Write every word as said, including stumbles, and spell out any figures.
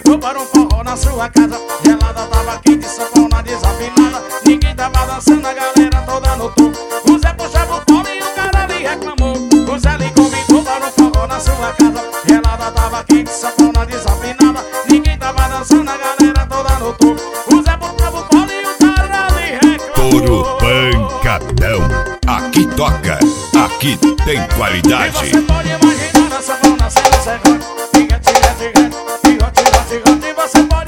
convidou para um forró na sua casa. Gelada tava quente, sanfona desafinada. Ninguém tava dançando, a galera toda no topo. O Zé puxava o fole e o cara lhe reclamou. O Zé lhe convidou para um forró na sua casa. Gelada tava quente, sanfona desafinada. Ninguém tava dançando, a galera toda no topo. O Zé puxava o fole e o cara lhe reclamou. Touro Pancadão, aqui toca, aqui tem qualidade. E você pode imaginar a sanfona sendo serrante. Gigante, gigante, gigante, gigante, gigante. E você pode